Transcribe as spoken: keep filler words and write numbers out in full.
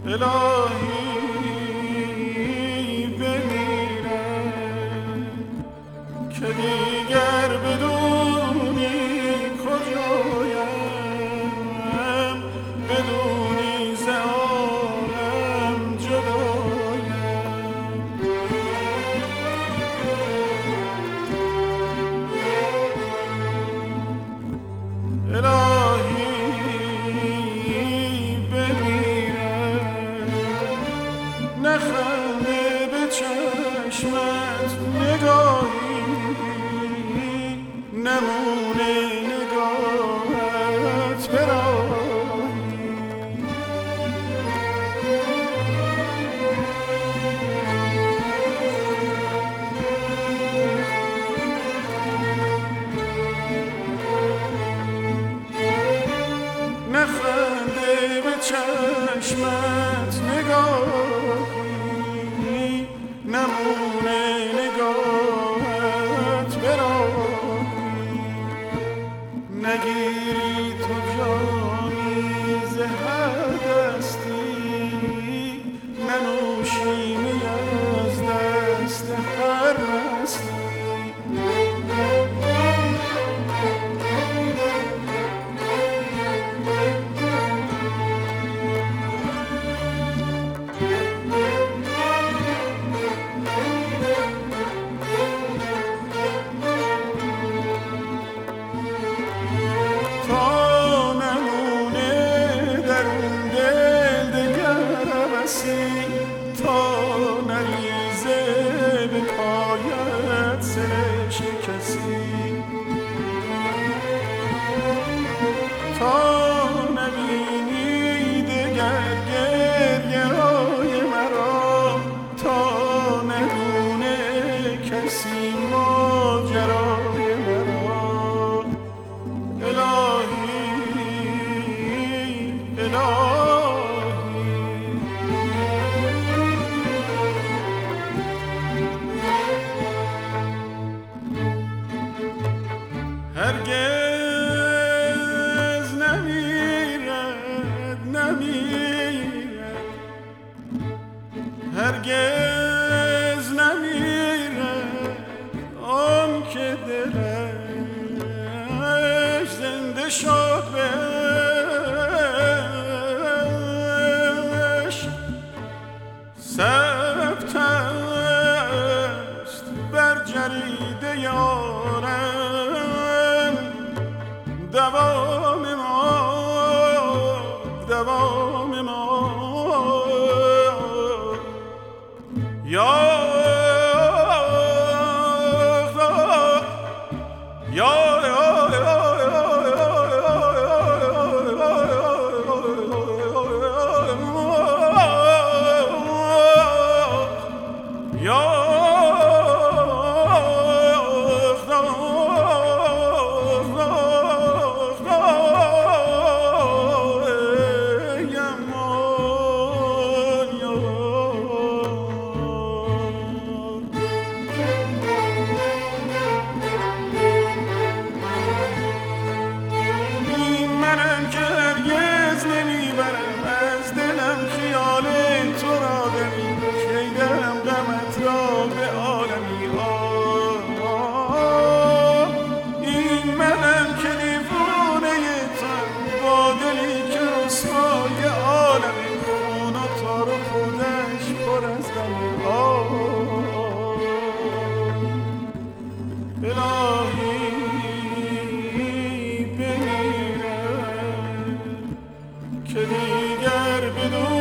الهی بمیرم که دیگر بدونی کجایم، بدونی ز عالم جدایم. الهی نخنده به چشمت نگاهی، نمونه نگاهت براهی. نخنده به چشمت نگاهی، نمونه نگاهت براهی. نگیری تو جامی ز هر دستی، ننوشی می از دست هر مستی. تا نریزه به پایت سرشت کسی، تا نبینی دگر گریه های مرا، تا ندونه کسی ماجرای مرا. الهی الهی هرگز نمیرد نمیرد، هرگز نمیرد آن که دلش زنده شد بهش. ثبت است بر جریده یارم دوام ما، دوام ما. یا یا الهی بمیرم که دیگر بدون